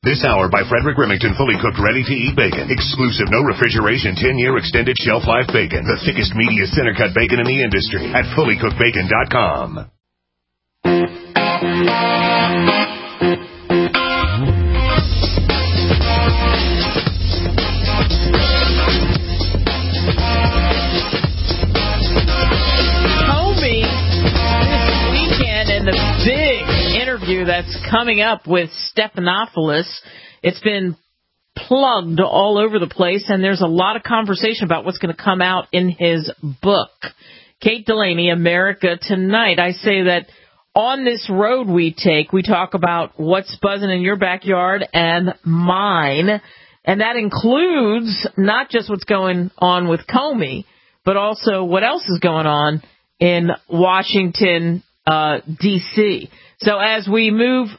This hour by Frederick Remington, fully cooked, ready-to-eat bacon. Exclusive, no refrigeration, 10-year extended shelf life bacon. The thickest, meatiest, center-cut bacon in the industry at fullycookedbacon.com. Comey this weekend and the big interview that's coming up with Stephanopoulos. It's been plugged all over the place, and there's a lot of conversation about what's going to come out in his book. Kate Delaney, America Tonight. I say that on this road we take, we talk about what's buzzing in your backyard and mine, and that includes not just what's going on with Comey, but also what else is going on in Washington, D.C. So as we move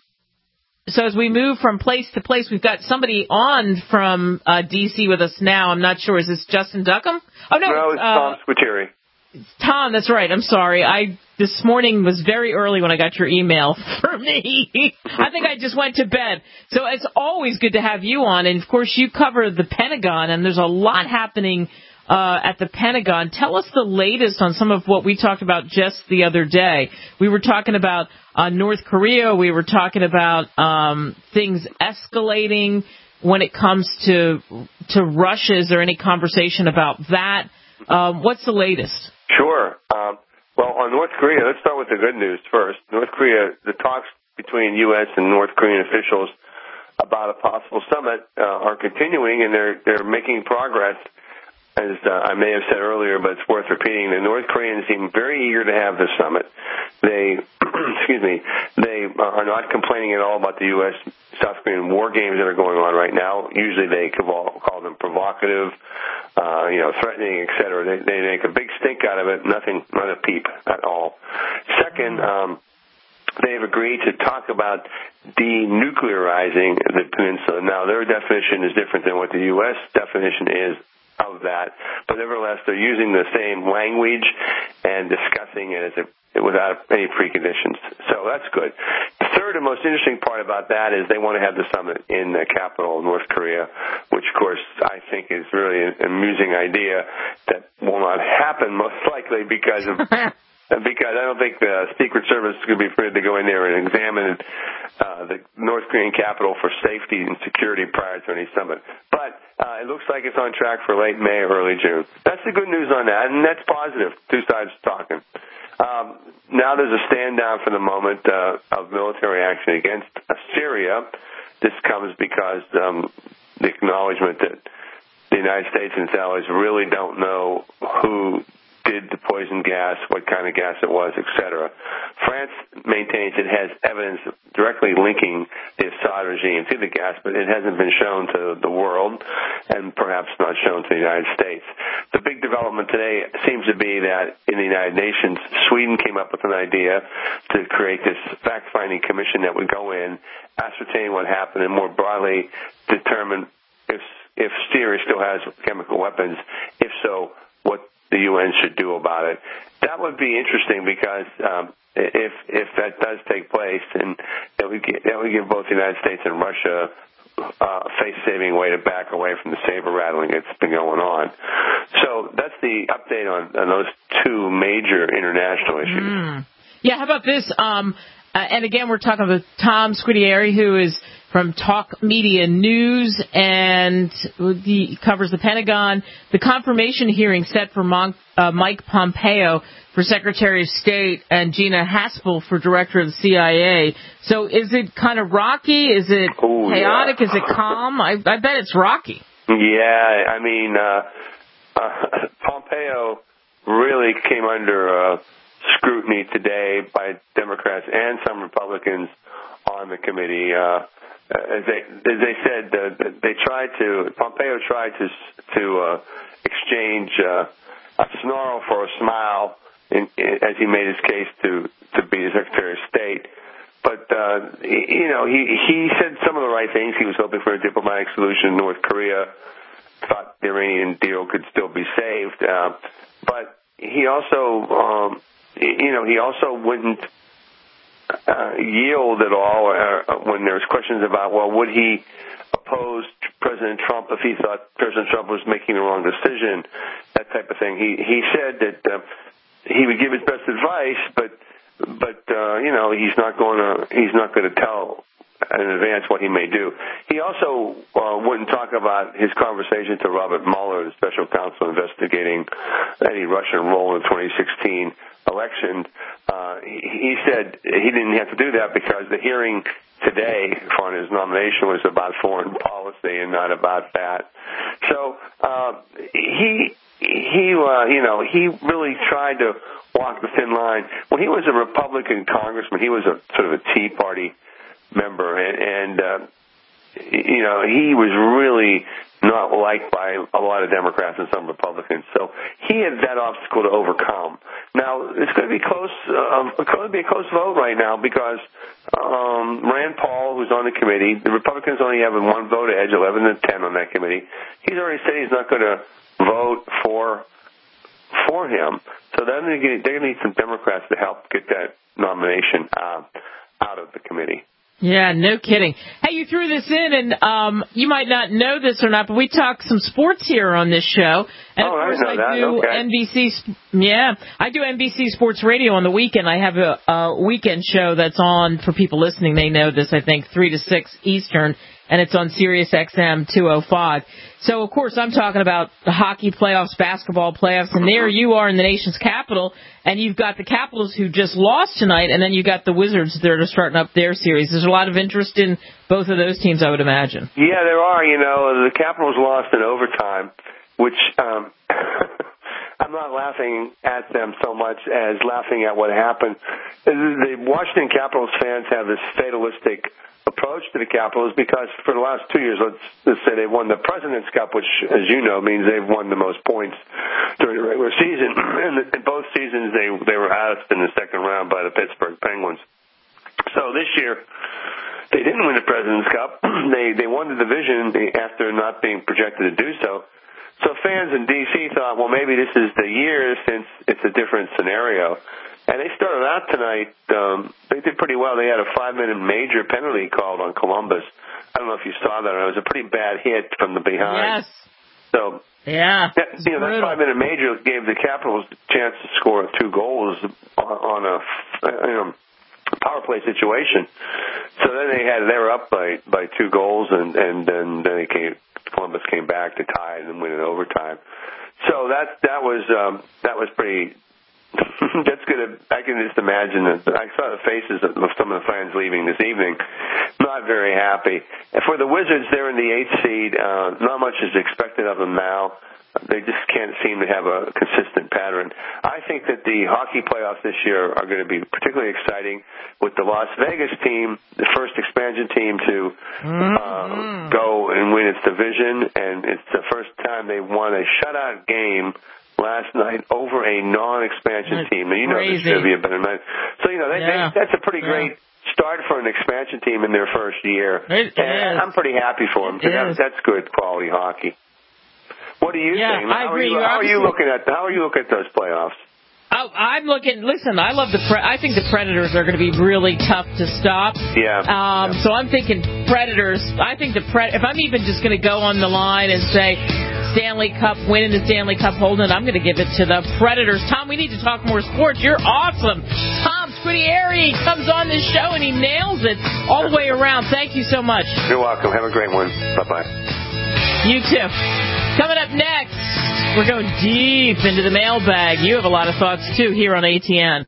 from place to place, we've got somebody on from D.C. with us now. I'm not sure. Is this Justin Duckham? Oh, no. It's Tom Squitieri. Tom, that's right. I'm sorry. This morning was very early when I got your email for me. I think I just went to bed. So it's always good to have you on. And, of course, you cover the Pentagon, and there's a lot happening at the Pentagon. Tell us the latest on some of what we talked about just the other day. We were talking about North Korea. We were talking about things escalating when it comes to Russia. Is there any conversation about that? What's the latest? Sure. Well, on North Korea, let's start with the good news first. North Korea, the talks between U.S. and North Korean officials about a possible summit are continuing, and they're making progress. As I may have said earlier, but it's worth repeating, the North Koreans seem very eager to have this summit. They, they are not complaining at all about the U.S.-South Korean war games that are going on right now. Usually they call them provocative, threatening, et cetera. They make a big stink out of it, nothing, not a peep at all. Second, they've agreed to talk about denuclearizing the peninsula. Now, their definition is different than what the U.S. definition is of that, but nevertheless, they're using the same language and discussing it without any preconditions. So that's good. The third and most interesting part about that is they want to have the summit in the capital of North Korea, which, of course, I think is really an amusing idea that will not happen most likely because I don't think the Secret Service is going to be afraid to go in there and examine the North Korean capital for safety and security prior to any summit. But it looks like it's on track for late May or early June. That's the good news on that, and that's positive. Two sides talking. Now there's a stand down for the moment of military action against Syria. This comes because the acknowledgement that the United States and its allies really don't know who did the poison gas, what kind of gas it was, etc. France maintains it has evidence directly linking the Assad regime to the gas, but it hasn't been shown to the world and perhaps not shown to the United States. The big development today seems to be that in the United Nations, Sweden came up with an idea to create this fact-finding commission that would go in, ascertain what happened, and more broadly determine if Syria still has chemical weapons. If so, what the UN should do about it. That would be interesting because if that does take place, then that would give both the United States and Russia a face-saving way to back away from the saber-rattling that's been going on. So that's the update on those two major international issues. Yeah, how about this? And again, we're talking with Tom Squitieri, who is from Talk Media News, and he covers the Pentagon. The confirmation hearing set for Mike Pompeo for Secretary of State and Gina Haspel for Director of the CIA. So is it kind of rocky? Is it chaotic? Yeah. Is it calm? I bet it's rocky. Yeah, I mean, Pompeo really came under scrutiny today by Democrats and some Republicans on the committee. As they said, Pompeo tried to exchange a snarl for a smile as he made his case to be the Secretary of State. But, he said some of the right things. He was hoping for a diplomatic solution in North Korea, thought the Iranian deal could still be saved. But he also, he also wouldn't yield at all when there was questions about, well, would he oppose President Trump if he thought President Trump was making the wrong decision, that type of thing. He said that he would give his best advice, but he's not going to tell in advance what he may do. He also wouldn't talk about his conversation to Robert Mueller, the special counsel investigating any Russian role in the 2016 election. He said he didn't have to do that because the hearing today on his nomination was about foreign policy and not about that. So he really tried to walk the thin line. When he was a Republican congressman, he was a sort of a Tea Party member, and he was really not liked by a lot of Democrats and some Republicans. So he had that obstacle to overcome. Now it's going to be close. It's going to be a close vote right now because Rand Paul, who's on the committee, the Republicans only have one vote edge, 11-10 on that committee. He's already said he's not going to vote for him. So then they're going to need some Democrats to help get that nomination out of the committee. Yeah, no kidding. Hey, you threw this in, and you might not know this or not, but we talk some sports here on this show. And of course, I do NBC. Yeah, I do NBC Sports Radio on the weekend. I have a weekend show that's on for people listening. They know this. I think 3 to 6 Eastern, and it's on Sirius XM 205. So, of course, I'm talking about the hockey playoffs, basketball playoffs, and there you are in the nation's capital, and you've got the Capitals who just lost tonight, and then you've got the Wizards that are starting up their series. There's a lot of interest in both of those teams, I would imagine. Yeah, there are. The Capitals lost in overtime, which I'm not laughing at them so much as laughing at what happened. The Washington Capitals fans have this fatalistic approach to the Capitals because for the last 2 years, let's say they won the President's Cup, which, as you know, means they've won the most points during the regular season. And in both seasons, they were out in the second round by the Pittsburgh Penguins. So this year, they didn't win the President's Cup. They won the division after not being projected to do so. So fans in D.C. thought, well, maybe this is the year since it's a different scenario. And they started out tonight, they did pretty well. They had a 5-minute major penalty called on Columbus. I don't know if you saw that. It was a pretty bad hit from the behind. Yes. So, yeah, that 5-minute major gave the Capitals a chance to score 2 goals on a power play situation. So then they were up by 2 goals, and then Columbus came back to tie and then win in overtime. So that was pretty. That's good. I can just imagine that. I saw the faces of some of the fans leaving this evening, not very happy. And for the Wizards, they're in the 8th seed. Not much is expected of them now. They just can't seem to have a consistent pattern. I think that the hockey playoffs this year are going to be particularly exciting with the Las Vegas team, the first expansion team to go and win its division, and it's the first time they won a shutout game last night over a non-expansion team. And this trivia better than mine. So, that's a pretty great start for an expansion team in their first year. I'm pretty happy for them. That's good quality hockey. What do you think? I agree. How are you looking at those playoffs? I'm looking. Listen, I love I think the Predators are going to be really tough to stop. Yeah. So I'm thinking Predators. I think if I'm even just going to go on the line and say Stanley Cup, winning the Stanley Cup, holding it, I'm going to give it to the Predators. Tom, we need to talk more sports. You're awesome. Tom Squitieri comes on this show and he nails it all the way around. Thank you so much. You're welcome. Have a great one. Bye-bye. You too. Coming up next, we're going deep into the mailbag. You have a lot of thoughts, too, here on ATN.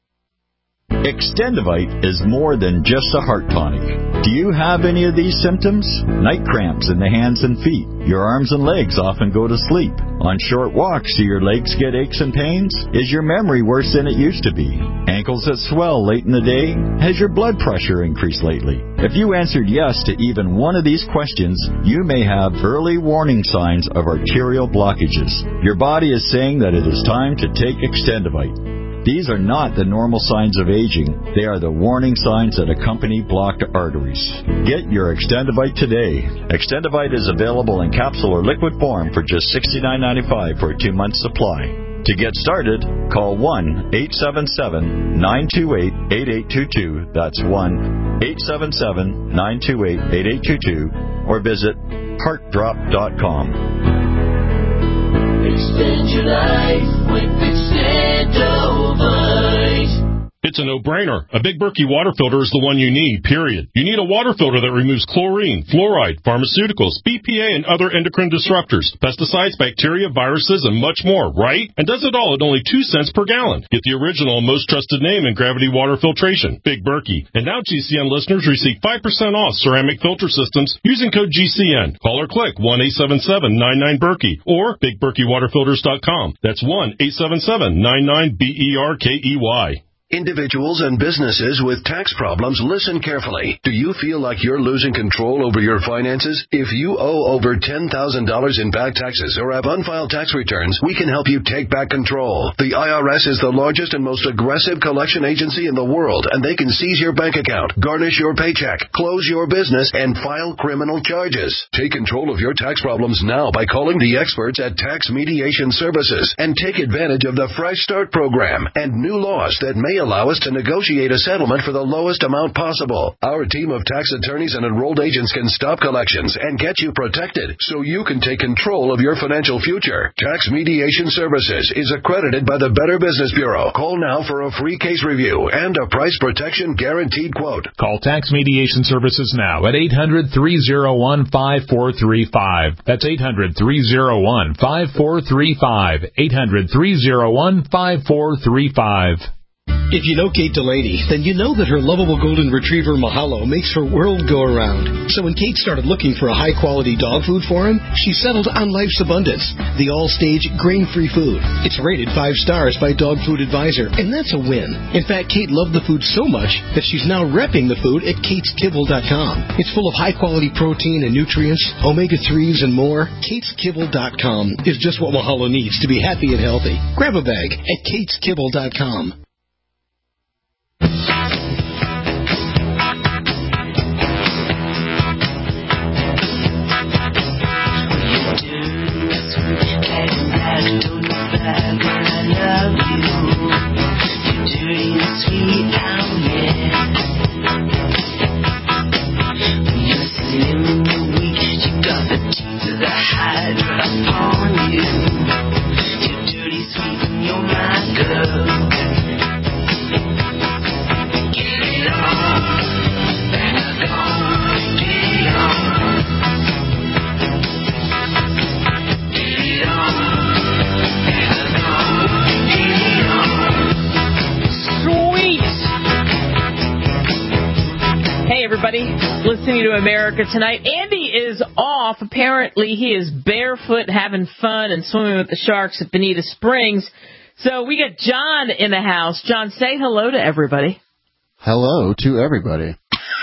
Extendivite is more than just a heart tonic. Do you have any of these symptoms? Night cramps in the hands and feet. Your arms and legs often go to sleep. On short walks, do your legs get aches and pains? Is your memory worse than it used to be? Ankles that swell late in the day? Has your blood pressure increased lately? If you answered yes to even one of these questions, you may have early warning signs of arterial blockages. Your body is saying that it is time to take Extendivite. These are not the normal signs of aging. They are the warning signs that accompany blocked arteries. Get your Extendivite today. Extendivite is available in capsule or liquid form for just $69.95 for a 2-month supply. To get started, call 1-877-928-8822. That's 1-877-928-8822. Or visit heartdrop.com. Extend your life with Extendovite. It's a no-brainer. A Big Berkey water filter is the one you need, period. You need a water filter that removes chlorine, fluoride, pharmaceuticals, BPA, and other endocrine disruptors, pesticides, bacteria, viruses, and much more, right? And does it all at only 2 cents per gallon. Get the original and most trusted name in gravity water filtration, Big Berkey. And now GCN listeners receive 5% off ceramic filter systems using code GCN. Call or click 1-877-99-BERKEY or BigBerkeyWaterFilters.com. That's 1-877-99-BERKEY. Individuals and businesses with tax problems, listen carefully. Do you feel like you're losing control over your finances? If you owe over $10,000 in back taxes or have unfiled tax returns, we can help you take back control. The IRS is the largest and most aggressive collection agency in the world, and they can seize your bank account, garnish your paycheck, close your business, and file criminal charges. Take control of your tax problems now by calling the experts at Tax Mediation Services and take advantage of the Fresh Start program and new laws that may allow us to negotiate a settlement for the lowest amount possible. Our team of tax attorneys and enrolled agents can stop collections and get you protected so you can take control of your financial future. Tax Mediation Services is accredited by the Better Business Bureau. Call now for a free case review and a price protection guaranteed quote. Call Tax Mediation Services now at 800-301-5435. That's 800-301-5435. 800-301-5435. If you know Kate Delaney, then you know that her lovable golden retriever Mahalo makes her world go around. So when Kate started looking for a high-quality dog food for him, she settled on Life's Abundance, the all-stage grain-free food. It's rated 5 stars by Dog Food Advisor, and that's a win. In fact, Kate loved the food so much that she's now repping the food at KatesKibble.com. It's full of high-quality protein and nutrients, omega-3s, and more. KatesKibble.com is just what Mahalo needs to be happy and healthy. Grab a bag at KatesKibble.com. Listening to America Tonight. Andy is off. Apparently, he is barefoot having fun and swimming with the sharks at Bonita Springs. So we got John in the house. John, say hello to everybody. Hello to everybody.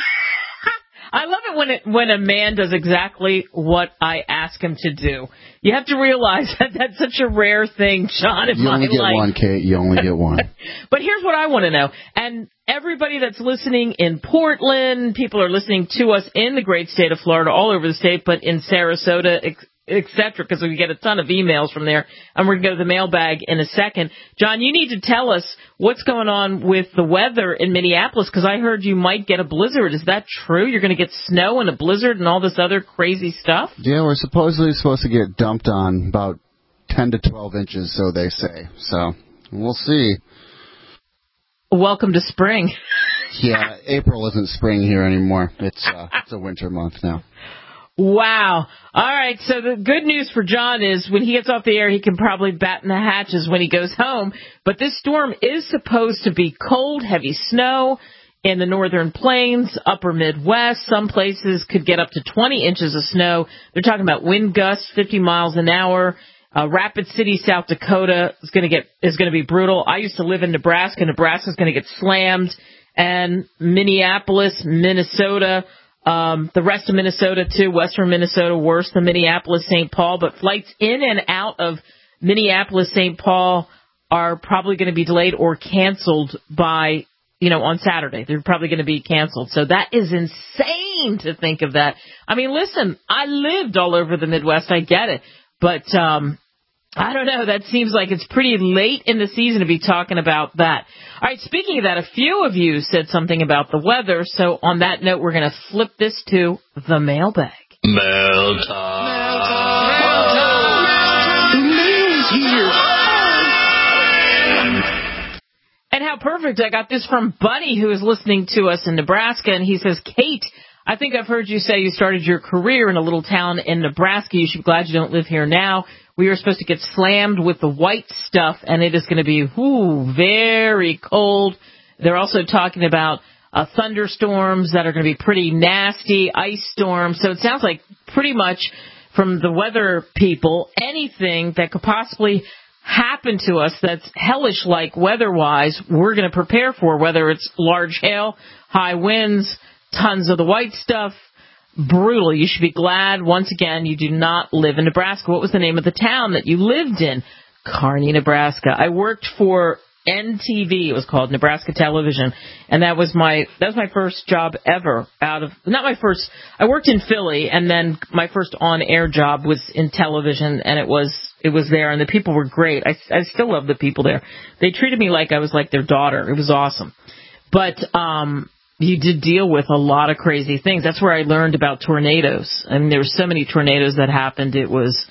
I love it when a man does exactly what I ask him to do. You have to realize that that's such a rare thing, John, in my life. You only get one, Kate. You only get one. But here's what I want to know. And everybody that's listening in Portland, people are listening to us in the great state of Florida, all over the state, but in Sarasota, etc., because we get a ton of emails from there, and we're going to go to the mailbag in a second. John, you need to tell us what's going on with the weather in Minneapolis, because I heard you might get a blizzard. Is that true? You're going to get snow and a blizzard and all this other crazy stuff? Yeah, we're supposedly supposed to get dumped on about 10 to 12 inches, so they say. So we'll see. Welcome to spring. Yeah, April isn't spring here anymore. It's a winter month now. Wow. All right, so the good news for John is when he gets off the air, he can probably batten the hatches when he goes home. But this storm is supposed to be cold, heavy snow in the northern plains, upper Midwest. Some places could get up to 20 inches of snow. They're talking about wind gusts, 50 miles an hour. Rapid City, South Dakota is going to be brutal. I used to live in Nebraska. Nebraska's going to get slammed. And Minneapolis, Minnesota, the rest of Minnesota, too, western Minnesota, worse than Minneapolis, St. Paul. But flights in and out of Minneapolis, St. Paul are probably going to be delayed or canceled by, on Saturday. They're probably going to be canceled. So that is insane to think of that. I mean, listen, I lived all over the Midwest. I get it. But I don't know. That seems like it's pretty late in the season to be talking about that. All right, speaking of that, a few of you said something about the weather. So on that note, we're going to flip this to the mailbag. Mail time. And how perfect. I got this from Bunny, who is listening to us in Nebraska, and he says, Kate, I think I've heard you say you started your career in a little town in Nebraska. You should be glad you don't live here now. We are supposed to get slammed with the white stuff, and it is going to be very cold. They're also talking about thunderstorms that are going to be pretty nasty, ice storms. So it sounds like pretty much from the weather people, anything that could possibly happen to us that's hellish-like weather-wise, we're going to prepare for, whether it's large hail, high winds, tons of the white stuff. Brutal. You should be glad, once again, you do not live in Nebraska. What was the name of the town that you lived in? Kearney, Nebraska. I worked for NTV, it was called Nebraska Television, and that was my first job ever I worked in Philly, and then my first on-air job was in television, and it was there, and the people were great. I still love the people there. They treated me like I was like their daughter. It was awesome. But you did deal with a lot of crazy things. That's where I learned about tornadoes. I mean, there were so many tornadoes that happened. It was,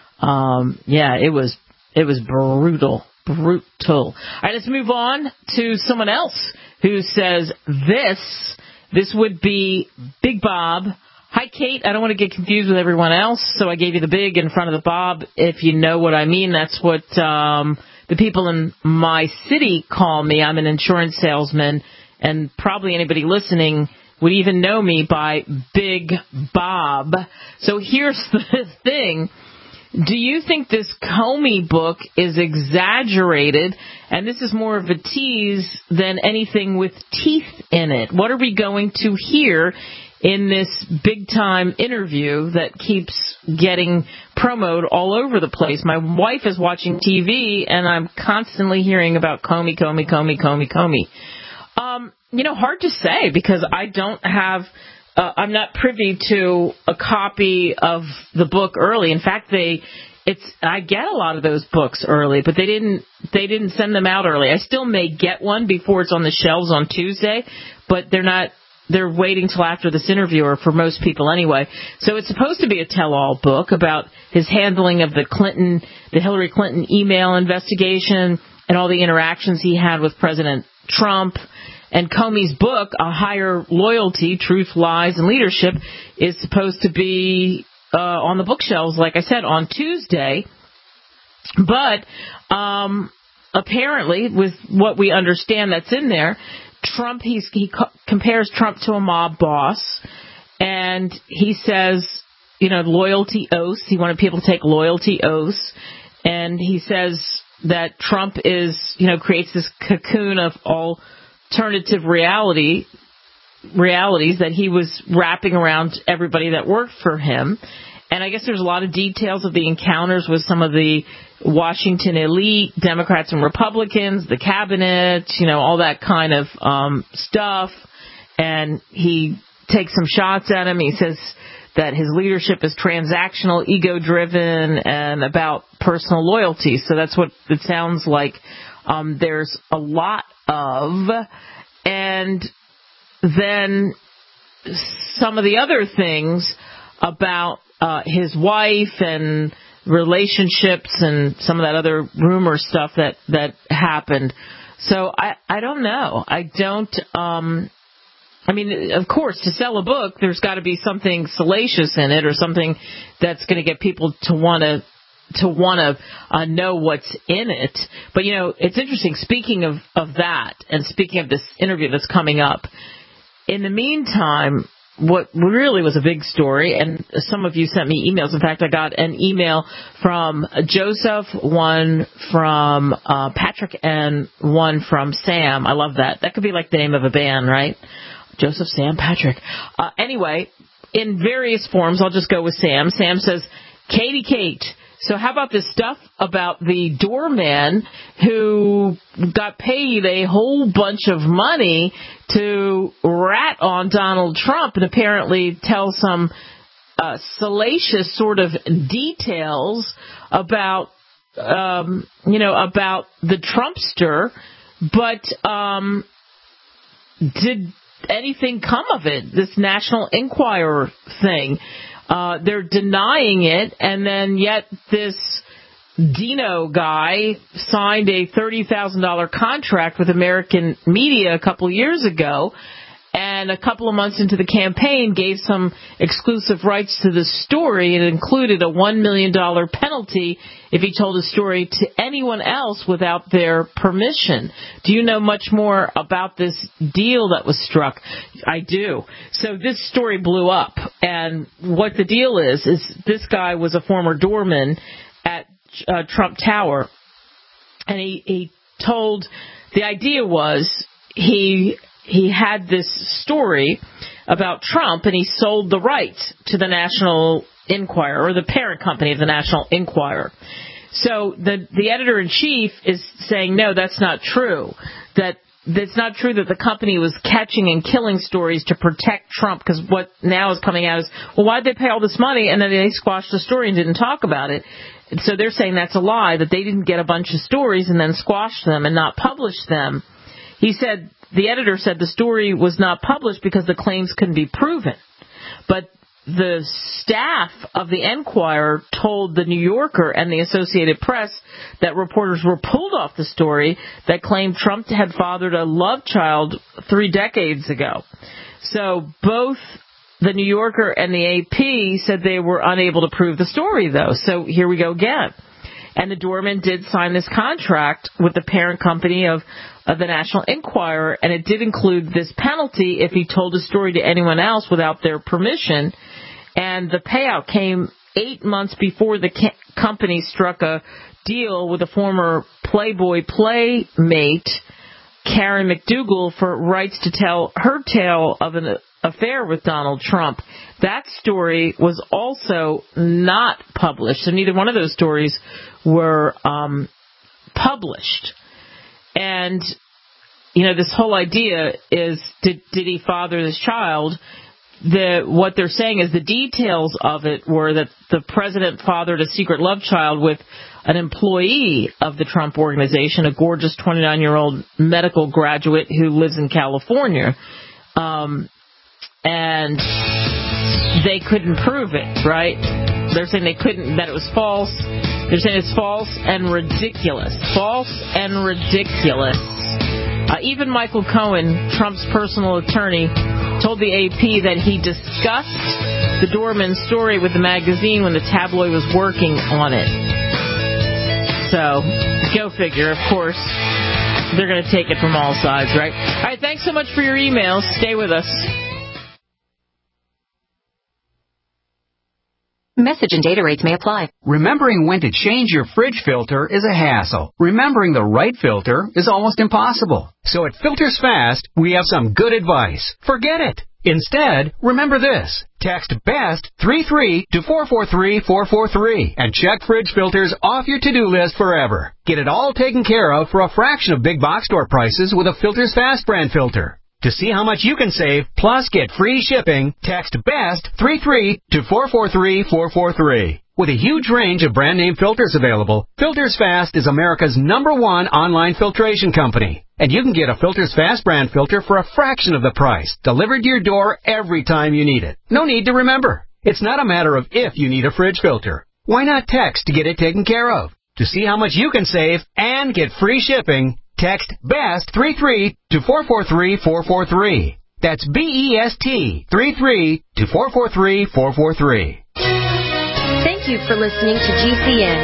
it was brutal. All right, let's move on to someone else who says this would be Big Bob. Hi, Kate. I don't want to get confused with everyone else, so I gave you the big in front of the Bob. If you know what I mean, that's what the people in my city call me. I'm an insurance salesman, and probably anybody listening would even know me by Big Bob. So here's the thing. Do you think this Comey book is exaggerated, and this is more of a tease than anything with teeth in it? What are we going to hear in this big-time interview that keeps getting promoted all over the place? My wife is watching TV, and I'm constantly hearing about Comey. Hard to say, because I don't have... I'm not privy to a copy of the book early. In fact, I get a lot of those books early, but they didn't send them out early. I still may get one before it's on the shelves on Tuesday, but they're waiting till after this interview, or for most people anyway. So it's supposed to be a tell-all book about his handling of the Hillary Clinton email investigation and all the interactions he had with President Trump. And Comey's book, A Higher Loyalty, Truth, Lies, and Leadership, is supposed to be on the bookshelves, like I said, on Tuesday. But apparently, with what we understand that's in there, Trump, he compares Trump to a mob boss, and he says, loyalty oaths. He wanted people to take loyalty oaths, and he says that Trump creates this cocoon of alternative realities that he was wrapping around everybody that worked for him. And I guess there's a lot of details of the encounters with some of the Washington elite, Democrats and Republicans, the cabinet, all that kind of stuff. And he takes some shots at him. He says that his leadership is transactional, ego-driven, and about personal loyalty. So that's what it sounds like. There's a lot of, and then some of the other things about his wife and relationships and some of that other rumor stuff that happened. So I don't know. I don't. Of course, to sell a book, there's got to be something salacious in it, or something that's going to get people to want to know what's in it. But, it's interesting, speaking of that, and speaking of this interview that's coming up, in the meantime, what really was a big story, and some of you sent me emails. In fact, I got an email from Joseph, one from Patrick, and one from Sam. I love that. That could be like the name of a band, right? Joseph, Sam, Patrick. Anyway, in various forms, I'll just go with Sam. Sam says, Kate, so how about this stuff about the doorman who got paid a whole bunch of money to rat on Donald Trump and apparently tell some salacious sort of details about about the Trumpster, but did anything come of it? This National Enquirer thing. They're denying it, and then yet this Dino guy signed a $30,000 contract with American media a couple years ago, and a couple of months into the campaign gave some exclusive rights to the story. It included a $1 million penalty if he told a story to anyone else without their permission. Do you know much more about this deal that was struck? I do. So this story blew up, and what the deal is this guy was a former doorman at Trump Tower, and he told, the idea was he had this story about Trump, and he sold the rights to the National Enquirer, or the parent company of the National Enquirer. So the editor-in-chief is saying, no, that's not true. That's not true that the company was catching and killing stories to protect Trump, because what now is coming out is, well, why'd they pay all this money, and then they squashed the story and didn't talk about it? And so they're saying that's a lie, that they didn't get a bunch of stories and then squash them and not publish them. He said, the editor said the story was not published because the claims couldn't be proven. But the staff of the Enquirer told the New Yorker and the Associated Press that reporters were pulled off the story that claimed Trump had fathered a love child 3 decades ago. So both the New Yorker and the AP said they were unable to prove the story, though. So here we go again. And the doorman did sign this contract with the parent company of the National Enquirer, and it did include this penalty if he told a story to anyone else without their permission. And the payout came 8 months before the company struck a deal with a former Playboy playmate, Karen McDougal, for rights to tell her tale of an affair with Donald Trump. That story was also not published, so neither one of those stories were published. And, this whole idea is, did he father this child? What they're saying is the details of it were that the president fathered a secret love child with an employee of the Trump organization, a gorgeous 29-year-old medical graduate who lives in California. And they couldn't prove it, right? They're saying that it was false. They're saying it's false and ridiculous. False and ridiculous. Even Michael Cohen, Trump's personal attorney, told the AP that he discussed the doorman story with the magazine when the tabloid was working on it. So, go figure, of course. They're going to take it from all sides, right? All right, thanks so much for your emails. Stay with us. Message and data rates may apply. Remembering when to change your fridge filter is a hassle. Remembering the right filter is almost impossible. So at Filters Fast, we have some good advice. Forget it. Instead, remember this. Text BEST 33 to 443-443 and check fridge filters off your to-do list forever. Get it all taken care of for a fraction of big box store prices with a Filters Fast brand filter. To see how much you can save, plus get free shipping, text BEST 33 to 443-443. With a huge range of brand name filters available, Filters Fast is America's #1 online filtration company. And you can get a Filters Fast brand filter for a fraction of the price, delivered to your door every time you need it. No need to remember. It's not a matter of if you need a fridge filter. Why not text to get it taken care of? To see how much you can save and get free shipping, text BEST 33 to 443-443. That's BEST 33 to 443-443. Thank you for listening to GCN.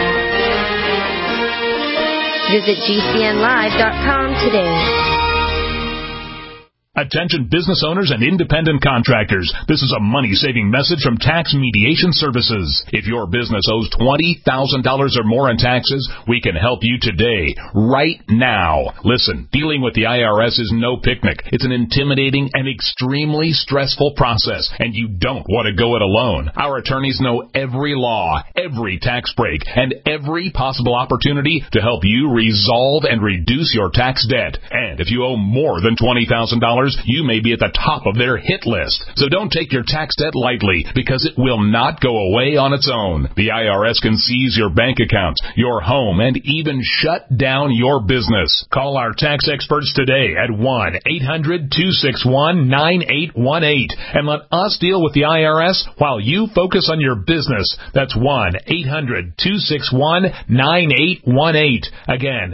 Visit GCNlive.com today. Attention business owners and independent contractors. This is a money-saving message from Tax Mediation Services. If your business owes $20,000 or more in taxes, we can help you today, right now. Listen, dealing with the IRS is no picnic. It's an intimidating and extremely stressful process, and you don't want to go it alone. Our attorneys know every law, every tax break, and every possible opportunity to help you resolve and reduce your tax debt. And if you owe more than $20,000 you may be at the top of their hit list. So don't take your tax debt lightly, because it will not go away on its own. The IRS can seize your bank account, your home, and even shut down your business. Call our tax experts today at 1-800-261-9818 and let us deal with the IRS while you focus on your business. That's 1-800-261-9818. Again,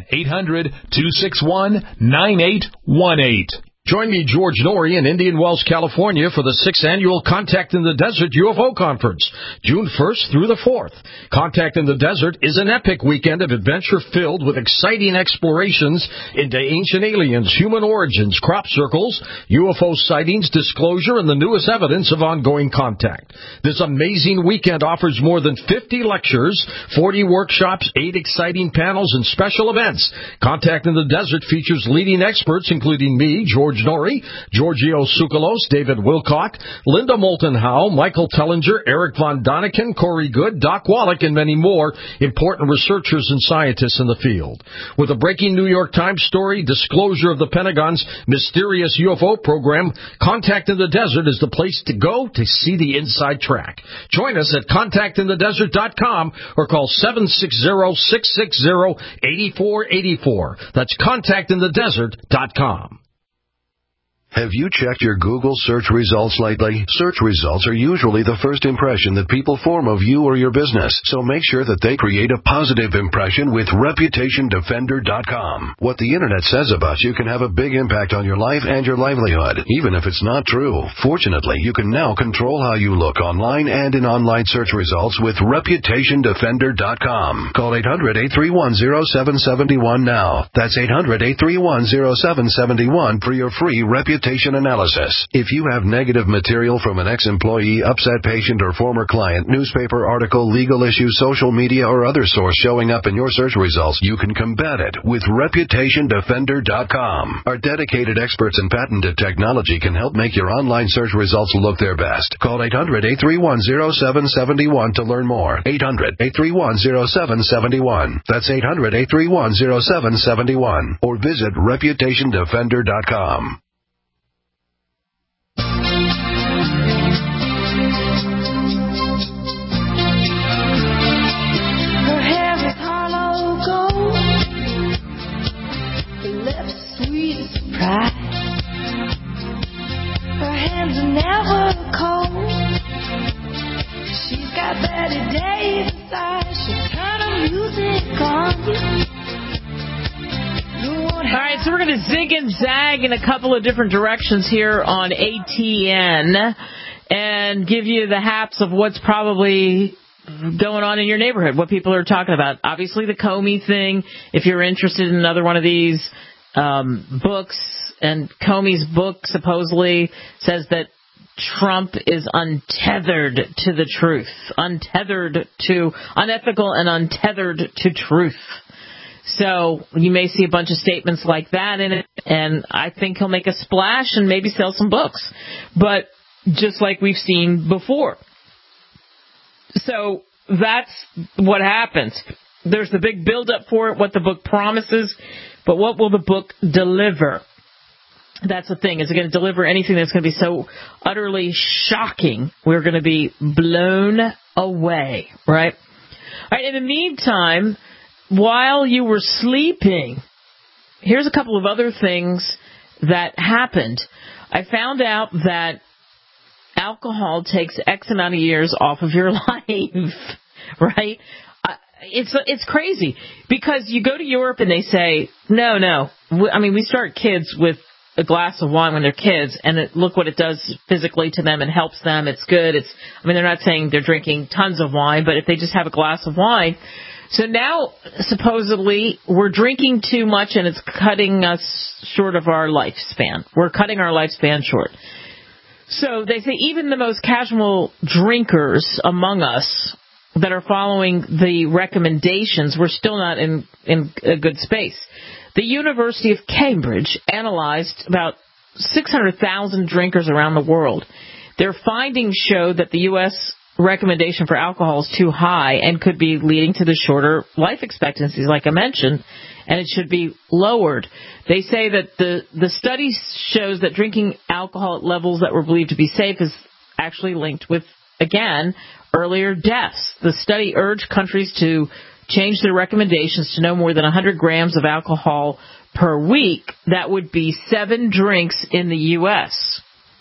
800-261-9818. Join me, George Norrie, in Indian Wells, California for the 6th Annual Contact in the Desert UFO Conference, June 1st through the 4th. Contact in the Desert is an epic weekend of adventure filled with exciting explorations into ancient aliens, human origins, crop circles, UFO sightings, disclosure, and the newest evidence of ongoing contact. This amazing weekend offers more than 50 lectures, 40 workshops, 8 exciting panels, and special events. Contact in the Desert features leading experts, including me, George Norrie, Giorgio Tsoukalos, David Wilcock, Linda Moulton Howe, Michael Tellinger, Eric Von Daniken, Corey Good, Doc Wallach, and many more important researchers and scientists in the field. With a breaking New York Times story, disclosure of the Pentagon's mysterious UFO program, Contact in the Desert is the place to go to see the inside track. Join us at contactinthedesert.com or call 760-660-8484. That's contactinthedesert.com. Have you checked your Google search results lately? Search results are usually the first impression that people form of you or your business, so make sure that they create a positive impression with ReputationDefender.com. What the Internet says about you can have a big impact on your life and your livelihood, even if it's not true. Fortunately, you can now control how you look online and in online search results with ReputationDefender.com. Call 800-831-0771 now. That's 800-831-0771 for your free reputation analysis. If you have negative material from an ex-employee, upset patient, or former client, newspaper article, legal issue, social media, or other source showing up in your search results, you can combat it with ReputationDefender.com. Our dedicated experts in patented technology can help make your online search results look their best. Call 800-831-0771 to learn more. 800-831-0771. That's 800-831-0771. Or visit ReputationDefender.com. Her hands are never cold. She's got Betty Davis. She'll turn her music on you. All right, so we're going to zig and zag in a couple of different directions here on ATN and give you the haps of what's probably going on in your neighborhood, what people are talking about. Obviously, the Comey thing, if you're interested in another one of these books, and Comey's book supposedly says that Trump is untethered to the truth, unethical and untethered to truth. So you may see a bunch of statements like that in it, and I think he'll make a splash and maybe sell some books. But just like we've seen before. So that's what happens. There's the big build-up for it, what the book promises, but what will the book deliver? That's the thing. Is it going to deliver anything that's going to be so utterly shocking? We're going to be blown away, right? All right, in the meantime, while you were sleeping, here's a couple of other things that happened. I found out that alcohol takes X amount of years off of your life, right? It's crazy because you go to Europe and they say, no. I mean, we start kids with a glass of wine when they're kids, and look what it does physically to them and helps them. It's good. They're not saying they're drinking tons of wine, but if they just have a glass of wine. So now, supposedly, we're drinking too much and it's cutting us short of our lifespan. We're cutting our lifespan short. So they say even the most casual drinkers among us that are following the recommendations, we're still not in a good space. The University of Cambridge analyzed about 600,000 drinkers around the world. Their findings show that the U.S. recommendation for alcohol is too high and could be leading to the shorter life expectancies, like I mentioned, and it should be lowered. They say that the study shows that drinking alcohol at levels that were believed to be safe is actually linked with, again, earlier deaths. The study urged countries to change their recommendations to no more than 100 grams of alcohol per week. That would be 7 drinks in the U.S.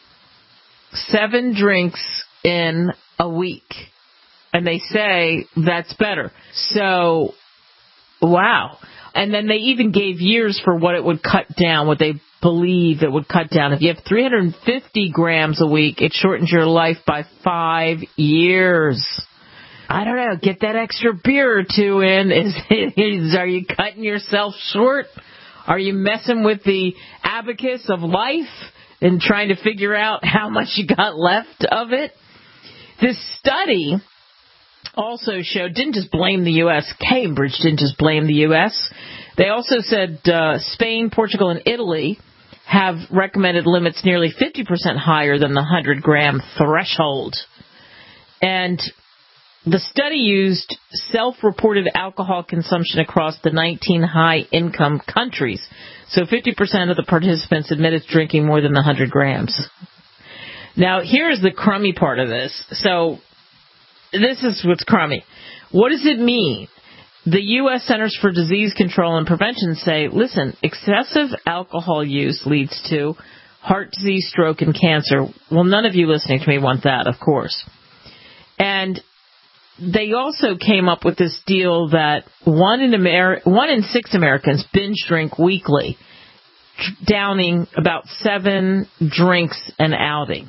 7 drinks in a week. And they say that's better. So, wow. And then they even gave years for what it would cut down, what they believe it would cut down. If you have 350 grams a week, it shortens your life by 5 years. I don't know, get that extra beer or two in. Are you cutting yourself short? Are you messing with the abacus of life and trying to figure out how much you got left of it? This study also showed, didn't just blame the U.S. Cambridge didn't just blame the U.S. They also said Spain, Portugal, and Italy have recommended limits nearly 50% higher than the 100-gram threshold. And the study used self-reported alcohol consumption across the 19 high-income countries. So 50% of the participants admitted to drinking more than 100 grams. Now, here's the crummy part of this. So this is what's crummy. What does it mean? The U.S. Centers for Disease Control and Prevention say, listen, excessive alcohol use leads to heart disease, stroke, and cancer. Well, none of you listening to me want that, of course. And they also came up with this deal that 1 in 6 Americans binge drink weekly, downing about 7 drinks an outing.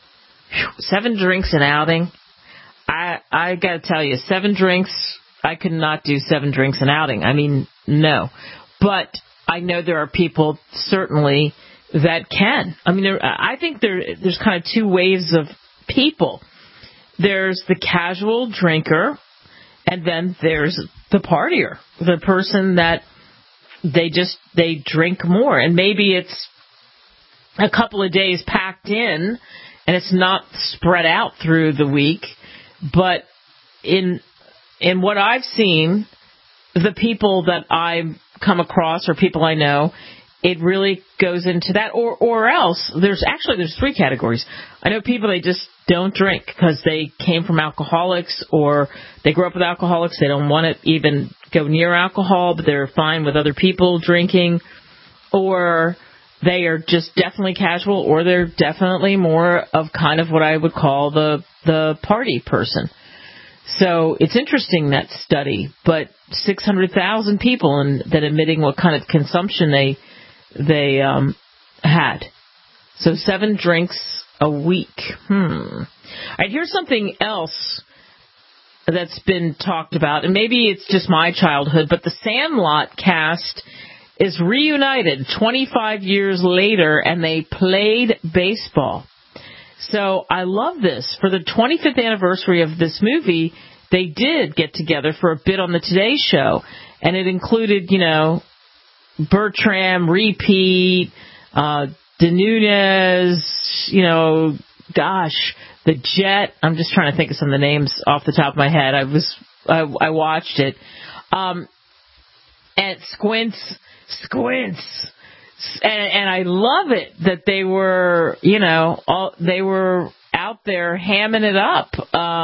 7 drinks an outing? I got to tell you, 7 drinks, I could not do 7 drinks an outing. I mean, no. But I know there are people, certainly, that can. I mean, I think there's kind of 2 waves of people. There's the casual drinker, and then there's the partier, the person that they drink more. And maybe it's a couple of days packed in, and it's not spread out through the week. But in what I've seen, the people that I've come across or people I know, it really goes into that. Or else, there's 3 categories. I know people, they just don't drink because they came from alcoholics or they grew up with alcoholics. They don't want to even go near alcohol, but they're fine with other people drinking. Or they are just definitely casual, or they're definitely more of kind of what I would call the party person. So it's interesting, that study, but 600,000 people that admitting what kind of consumption they had. So 7 drinks a week. All right, here's something else that's been talked about, and maybe it's just my childhood, but the Sandlot cast is reunited 25 years later, and they played baseball. So I love this. For the 25th anniversary of this movie, they did get together for a bit on the Today Show, and it included, Bertram, Repeat, De Nunez, the Jet. I'm just trying to think of some of the names off the top of my head. I watched it. And Squints. And I love it that they were, they were out there hamming it up.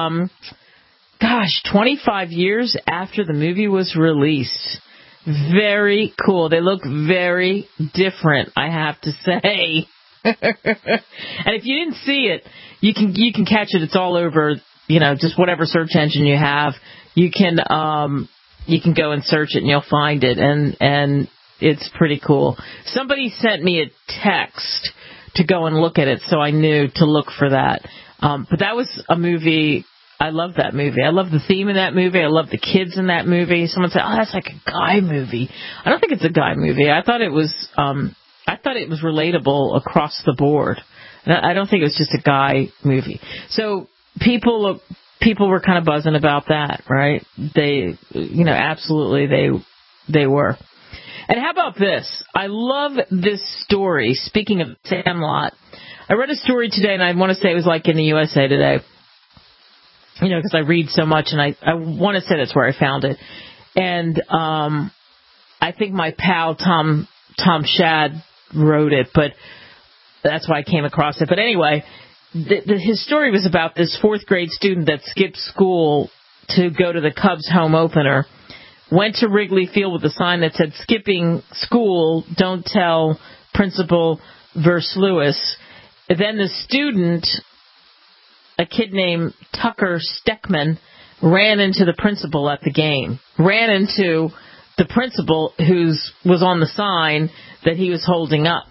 25 years after the movie was released. Very cool. They look very different, I have to say. And if you didn't see it, you can catch it. It's all over, just whatever search engine you have. You can go and search it and you'll find it. And it's pretty cool. Somebody sent me a text to go and look at it, so I knew to look for that. But that was a movie. I love that movie. I love the theme of that movie. I love the kids in that movie. Someone said, "Oh, that's like a guy movie." I don't think it's a guy movie. I thought it was relatable across the board. I don't think it was just a guy movie. So people were kind of buzzing about that, right? They, absolutely they were. And how about this? I love this story. Speaking of Sandlot, I read a story today, and I want to say it was like in the USA Today. because I read so much, and I want to say that's where I found it. And I think my pal Tom Shad wrote it, but that's why I came across it. But anyway, his story was about this 4th grade student that skipped school to go to the Cubs home opener, went to Wrigley Field with a sign that said, "Skipping school, don't tell Principal Verse-Lewis." Then the student, a kid named Tucker Steckman, ran into the principal at the game, ran into the principal who was on the sign that he was holding up.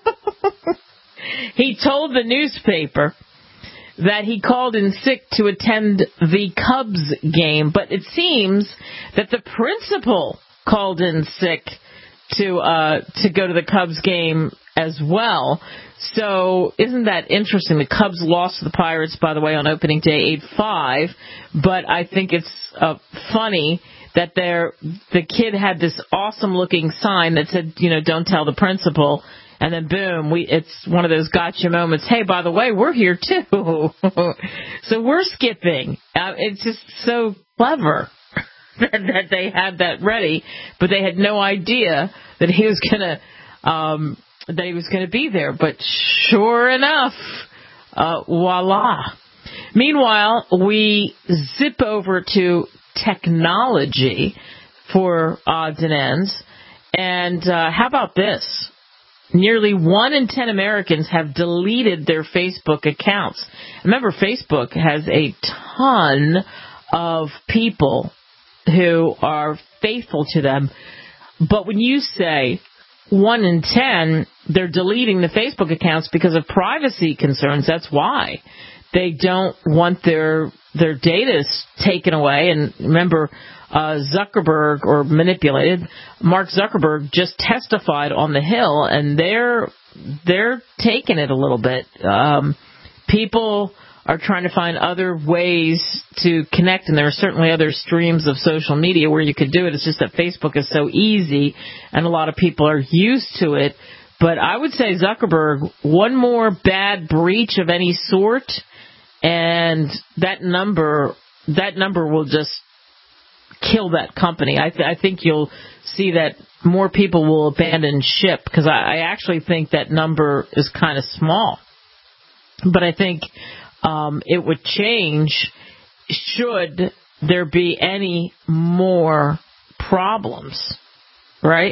He told the newspaper that he called in sick to attend the Cubs game, but it seems that the principal called in sick to go to the Cubs game as well. So isn't that interesting? The Cubs lost to the Pirates, by the way, on opening day 8-5, but I think it's funny that the kid had this awesome-looking sign that said, don't tell the principal. And then, boom, it's one of those gotcha moments. Hey, by the way, we're here, too. So we're skipping. It's just so clever that they had that ready, but they had no idea that he was going to be there. But sure enough, voila. Meanwhile, we zip over to technology for odds and ends. And how about this? Nearly 1 in 10 Americans have deleted their Facebook accounts. Remember, Facebook has a ton of people who are faithful to them. But when you say 1 in 10, they're deleting the Facebook accounts because of privacy concerns. That's why. They don't want their data taken away. And remember, Zuckerberg, or manipulated, Mark Zuckerberg just testified on the Hill, and they're taking it a little bit. People are trying to find other ways to connect, and there are certainly other streams of social media where you could do it. It's just that Facebook is so easy, and a lot of people are used to it. But I would say Zuckerberg, one more bad breach of any sort, and that number will just kill that company. I think you'll see that more people will abandon ship, because I actually think that number is kind of small. But I think it would change should there be any more problems, right?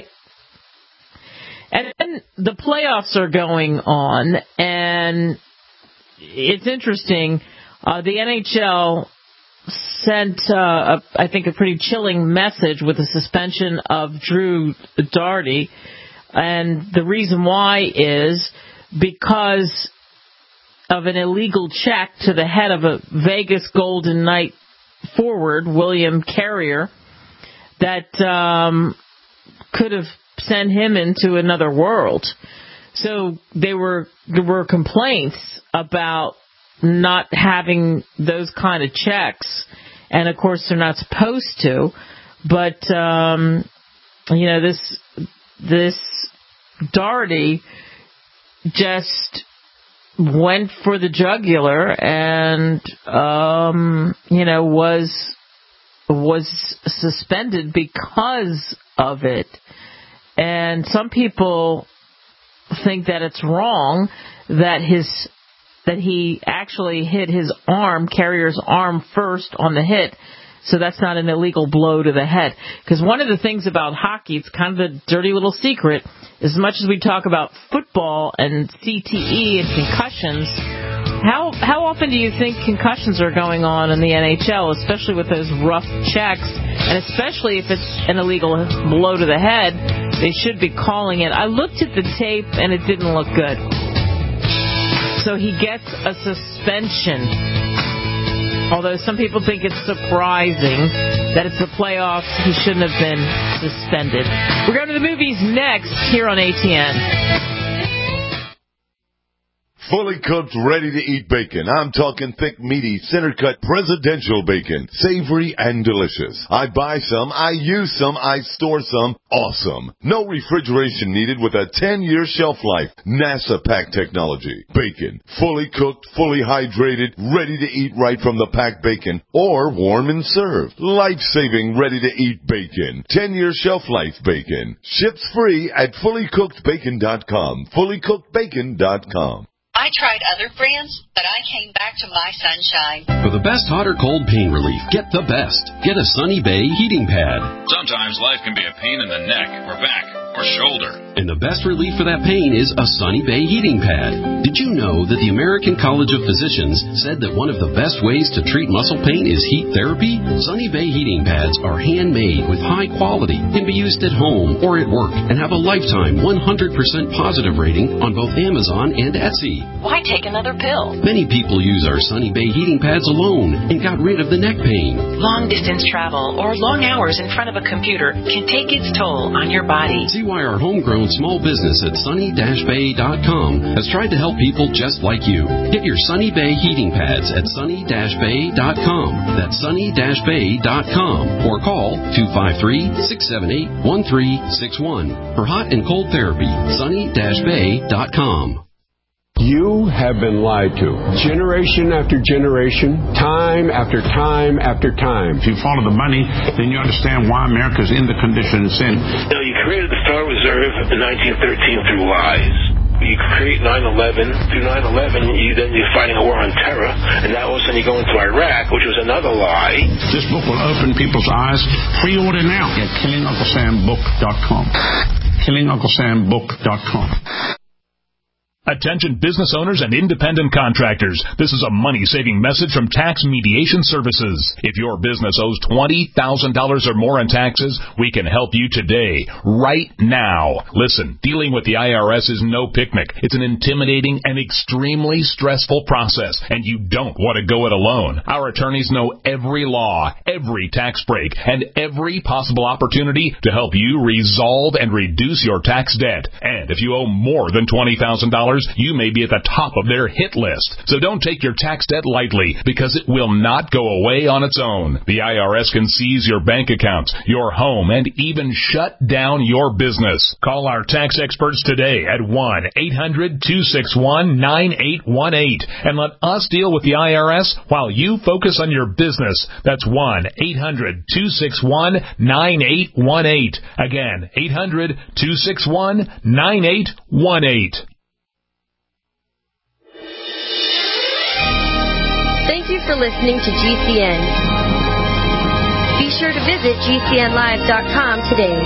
And then the playoffs are going on, and it's interesting. The NHL sent, I think, a pretty chilling message with the suspension of Drew Doughty. And the reason why is because of an illegal check to the head of a Vegas Golden Knight forward, William Carrier, that could have sent him into another world. So there were complaints about not having those kind of checks, and of course they're not supposed to. But this Doughty just went for the jugular, and was suspended because of it. And some people think that it's wrong that he actually hit his arm, Carrier's arm, first on the hit. So that's not an illegal blow to the head. Because one of the things about hockey, it's kind of a dirty little secret, as much as we talk about football and CTE and concussions, how often do you think concussions are going on in the NHL, especially with those rough checks, and especially if it's an illegal blow to the head? They should be calling it. I looked at the tape, and it didn't look good. So he gets a suspension. Although some people think it's surprising that it's the playoffs, he shouldn't have been suspended. We're going to the movies next here on ATN. Fully cooked, ready-to-eat bacon. I'm talking thick, meaty, center-cut presidential bacon. Savory and delicious. I buy some, I use some, I store some. Awesome. No refrigeration needed with a 10-year shelf life. NASA pack technology. Bacon. Fully cooked, fully hydrated, ready to eat right from the packed bacon. Or warm and served. Life-saving, ready-to-eat bacon. 10-year shelf life bacon. Ships free at fullycookedbacon.com. Fullycookedbacon.com. I tried other brands, but I came back to My Sunshine. For the best hot or cold pain relief, get the best. Get a Sunny Bay heating pad. Sometimes life can be a pain in the neck or back or shoulder. And the best relief for that pain is a Sunny Bay heating pad. Did you know that the American College of Physicians said that one of the best ways to treat muscle pain is heat therapy? Sunny Bay heating pads are handmade with high quality, can be used at home or at work, and have a lifetime 100% positive rating on both Amazon and Etsy. Why take another pill? Many people use our Sunny Bay heating pads alone and got rid of the neck pain. Long distance travel or long hours in front of a computer can take its toll on your body. See why our homegrown small business at sunny-bay.com has tried to help people just like you. Get your Sunny Bay heating pads at sunny-bay.com. That's sunny-bay.com or call 253-678-1361 for hot and cold therapy. sunny-bay.com. You have been lied to. Generation after generation, time after time after time. If you follow the money, then you understand why America's in the condition it's in. You created the Federal Reserve in 1913 through lies. You create 9/11. Through 9/11, you're fighting a war on terror, and now all of a sudden you go into Iraq, which was another lie. This book will open people's eyes. Pre-order now at KillingUncleSamBook.com. KillingUncleSamBook.com. Attention business owners and independent contractors. This is a money-saving message from Tax Mediation Services. If your business owes $20,000 or more in taxes, we can help you today, right now. Listen, dealing with the IRS is no picnic. It's an intimidating and extremely stressful process, and you don't want to go it alone. Our attorneys know every law, every tax break, and every possible opportunity to help you resolve and reduce your tax debt. And if you owe more than $20,000, you may be at the top of their hit list. So don't take your tax debt lightly, because it will not go away on its own. The IRS can seize your bank accounts, your home, and even shut down your business. Call our tax experts today at 1-800-261-9818 and let us deal with the IRS while you focus on your business. That's 1-800-261-9818. Again, 800-261-9818. Thank you for listening to GCN. Be sure to visit GCNlive.com today.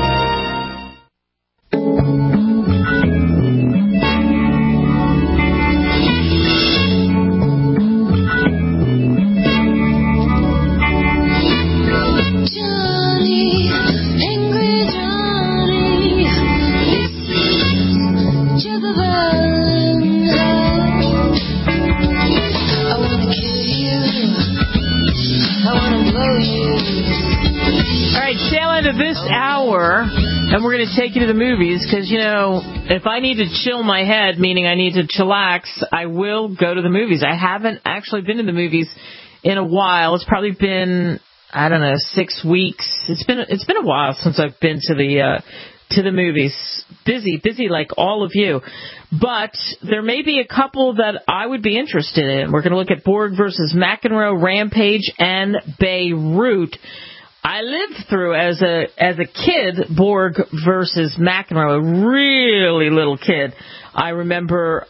This hour, and we're going to take you to the movies, because, you know, if I need to chill my head, meaning I need to chillax, I will go to the movies. I haven't actually been to the movies in a while. It's probably been, I don't know, 6 weeks. It's been a while since I've been to the movies. Busy like all of you. But there may be a couple that I would be interested in. We're going to look at Borg versus McEnroe, Rampage, and Beirut. I lived through as a kid Borg versus McEnroe, a really little kid. I remember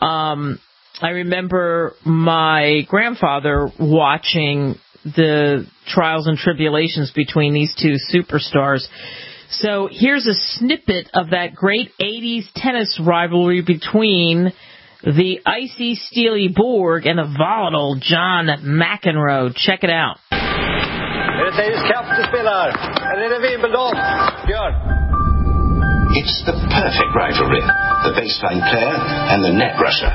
my grandfather watching the trials and tribulations between these two superstars. So here's a snippet of that great 80s tennis rivalry between the icy, steely Borg and the volatile John McEnroe. Check it out. Är det Davis Cup du spelar? Eller är det Wimbledon? Björn? It's the perfect rivalry. The baseline player and the net rusher.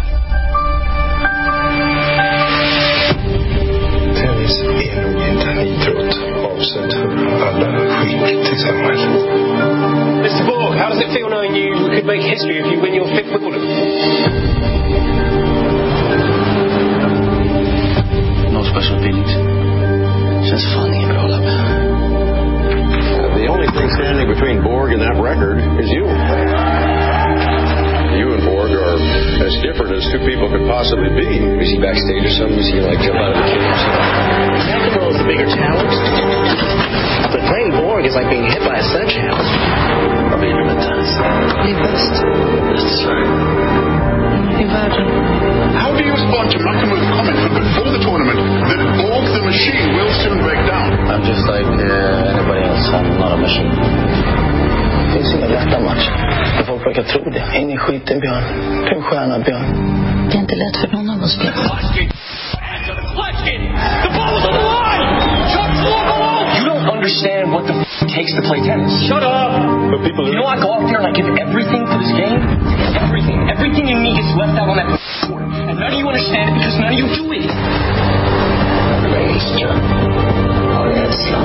Tennis är nog inte en idrott avsett för alla skikt i samhället. Mr. Borg, how does it feel knowing you could make history if you win your 5th Wimbledon? funny, bröllop. The only thing standing between Borg and that record is you. You and Borg are as different as two people could possibly be. Is he backstage or something? Is he like jump out of the cage or something? McEnroe is the bigger challenge. But playing Borg is like being hit by a sledgehammer. I'll be in the dance. Be best. That's right. Imagine. How do you respond to McEnroe's comment from before the tournament that Borg the machine will soon break down? I'm just like anybody else. I'm not a machine. Det finns inga lätta matcher. Folk verkar tro det. In i skiten, Björn. Du är en stjärna, Björn. Det är inte lätt för någon av oss, Björn. The ball is on the line! You don't understand what the takes to play tennis. Shut up! But people you know I go out there and I give everything for this game? Everything. Everything in me gets left out on that court. And none of you understand it because none of you do it. Rädsla. Ja, rädsla.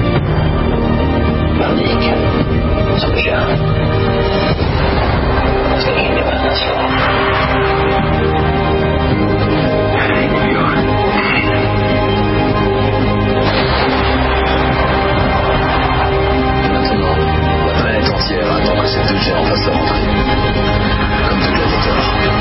Paniken. Som Björn. Jag ska in i vännens lag. Nej, Björn. C'est toujours en face d'entrer. Comme tout gladiateur.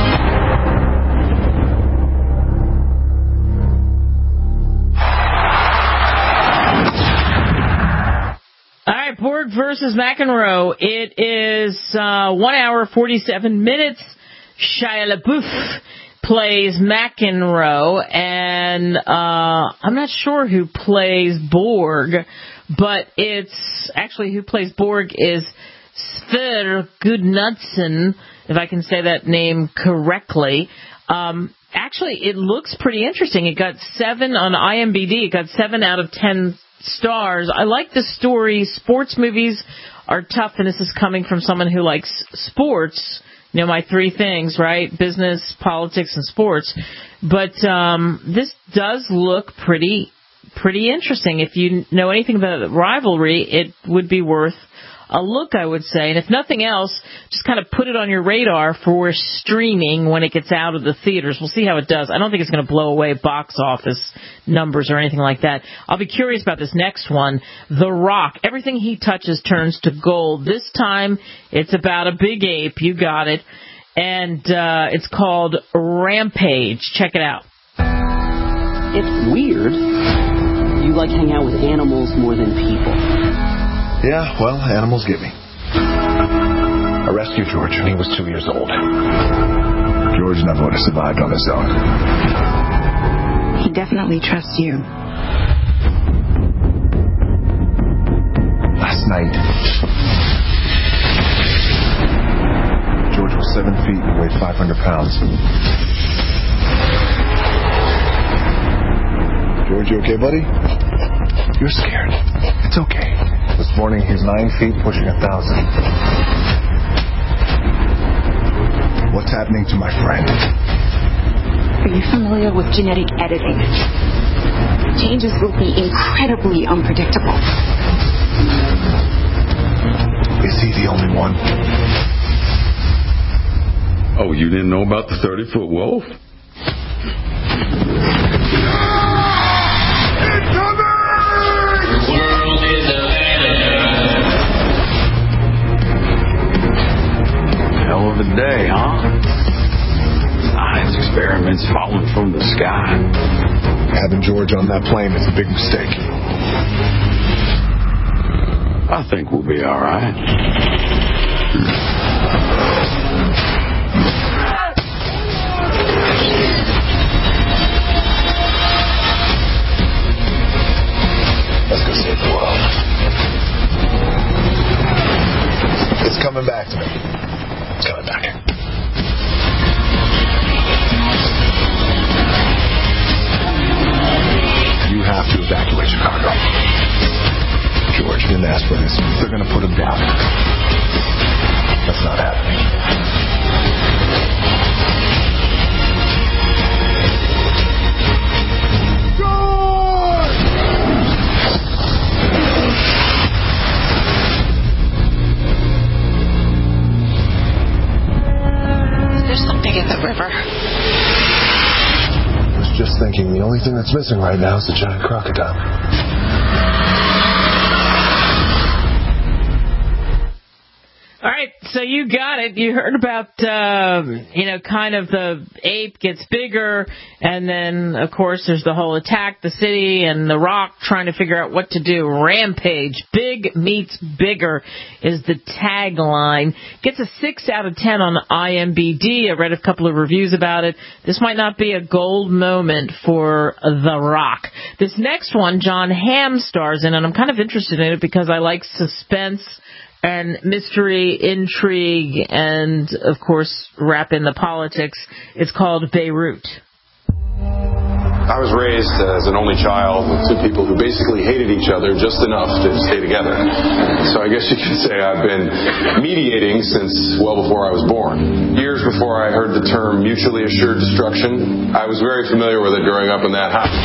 All right, Borg versus McEnroe. It is 1 hour 47 minutes. Shia LaBeouf plays McEnroe, and I'm not sure who plays Borg, but it's actually who plays Borg is Sverre Gudnason, if I can say that name correctly. Actually, it looks pretty interesting. It got 7 on IMDb. It got 7 out of 10 stars. I like the story. Sports movies are tough, and this is coming from someone who likes sports. You know, my 3 things, right? Business, politics, and sports. But this does look pretty interesting. If you know anything about the rivalry, it would be worth a look, I would say. And if nothing else, just kind of put it on your radar for streaming when it gets out of the theaters. We'll see how it does. I don't think it's going to blow away box office numbers or anything like that. I'll be curious about this next one. The Rock. Everything he touches turns to gold. This time, it's about a big ape. You got it. And it's called Rampage. Check it out. It's weird. You like hang out with animals more than people. Yeah, well, animals get me. I rescued George when he was 2 years old. George never would have survived on his own. He definitely trusts you. Last night, George was 7 feet and weighed 500 pounds. George, you okay, buddy? You're scared. It's okay. This morning, he's 9 feet, pushing 1,000. What's happening to my friend? Are you familiar with genetic editing? Changes will be incredibly unpredictable. Is he the only one? Oh, you didn't know about the 30-foot wolf? Hell of a day, huh? Science experiments falling from the sky. Having George on that plane is a big mistake. I think we'll be all right. Let's go save the world. It's coming back to me. It's coming back. You have to evacuate Chicago. George didn't ask for this. They're going to put him down. That's not happening. There's something in the river. I was just thinking the only thing that's missing right now is the giant crocodile. So you got it. You heard about, kind of the ape gets bigger, and then, of course, there's the whole attack the city and The Rock trying to figure out what to do. Rampage. Big meets bigger is the tagline. Gets a 6 out of 10 on IMDb. I read a couple of reviews about it. This might not be a gold moment for The Rock. This next one, Jon Hamm stars in, and I'm kind of interested in it because I like suspense and mystery, intrigue, and, of course, wrap in the politics. It's called Beirut. I was raised as an only child with two people who basically hated each other just enough to stay together. So I guess you could say I've been mediating since well before I was born. Years before I heard the term mutually assured destruction, I was very familiar with it growing up in that house.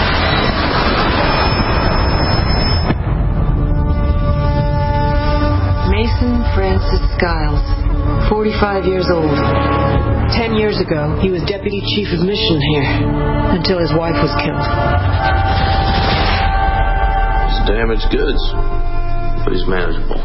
Mason Francis Skiles, 45 years old. 10 years ago, he was deputy chief of mission here, until his wife was killed. It's damaged goods, but he's manageable.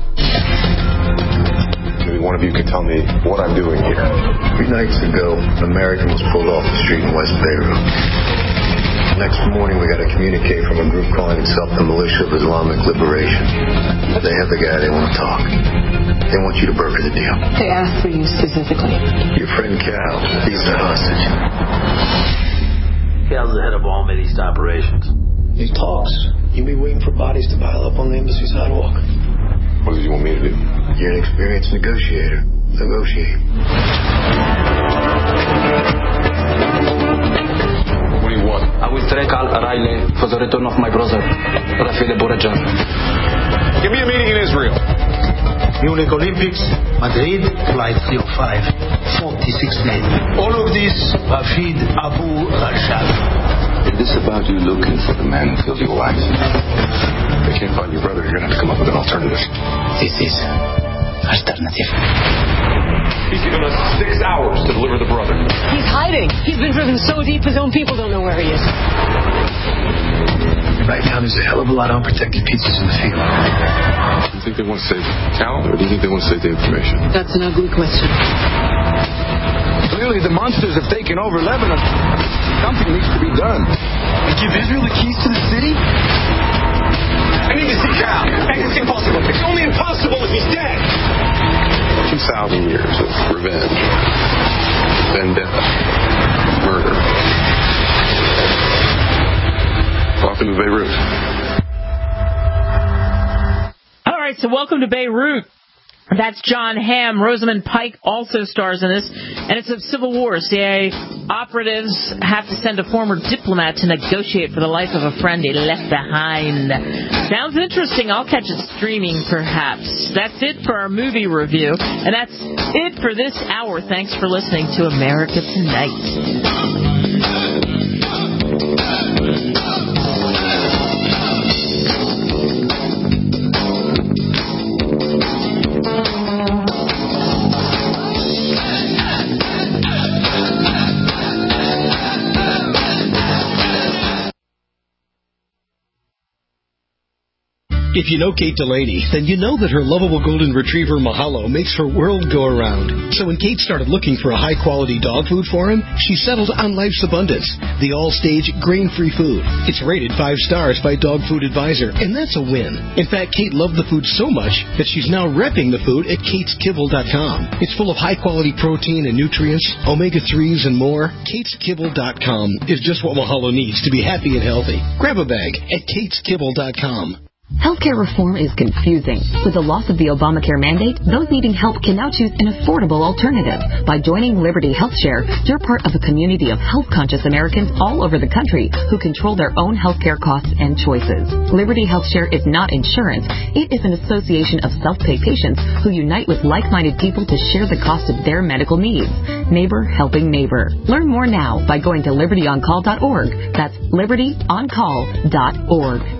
Maybe one of you could tell me what I'm doing here. 3 nights ago, an American was pulled off the street in West Beirut. Next morning, we got a communique from a group calling itself the Militia of Islamic Liberation. They have the guy, they want to talk. They want you to broker the deal. They asked for you specifically. Your friend Cal, he's the hostage. Cal's the head of all Middle East operations. He talks. You'll be waiting for bodies to pile up on the embassy sidewalk. What do you want me to do? You're an experienced negotiator. Negotiate. What do you want? I will track Al Araile for the return of my brother, Rafael Bourajan. Give me a meeting in Israel. Munich Olympics, Madrid, flight 305, 46 men. All of this, Rafid Abu Rashad. Is this about you looking for the man who killed your wife? If they can't find your brother, you're going to have to come up with an alternative. This is alternative. He's given us 6 hours to deliver the brother. He's hiding. He's been driven so deep his own people don't know where he is. Right now, there's a hell of a lot of unprotected pieces in the field. Do you think they want to save Cal, or do you think they want to save the information? That's an ugly question. Clearly, the monsters have taken over Lebanon. Something needs to be done. Give Israel the keys to the city? I need to see Cal. It's impossible. It's only impossible if he's dead. 2,000 years of revenge, vendetta, murder. Welcome to Beirut. All right, so welcome to Beirut. That's Jon Hamm. Rosamund Pike also stars in this, and it's a civil war. CIA operatives have to send a former diplomat to negotiate for the life of a friend he left behind. Sounds interesting. I'll catch it streaming, perhaps. That's it for our movie review, and that's it for this hour. Thanks for listening to America Tonight. If you know Kate Delaney, then you know that her lovable golden retriever Mahalo makes her world go around. So when Kate started looking for a high-quality dog food for him, she settled on Life's Abundance, the all-stage grain-free food. It's rated 5 stars by Dog Food Advisor, and that's a win. In fact, Kate loved the food so much that she's now repping the food at kateskibble.com. It's full of high-quality protein and nutrients, omega-3s, and more. kateskibble.com is just what Mahalo needs to be happy and healthy. Grab a bag at kateskibble.com. Healthcare reform is confusing. With the loss of the Obamacare mandate, those needing help can now choose an affordable alternative. By joining Liberty HealthShare, you're part of a community of health-conscious Americans all over the country who control their own healthcare costs and choices. Liberty HealthShare is not insurance. It is an association of self-pay patients who unite with like-minded people to share the cost of their medical needs. Neighbor helping neighbor. Learn more now by going to libertyoncall.org. That's libertyoncall.org.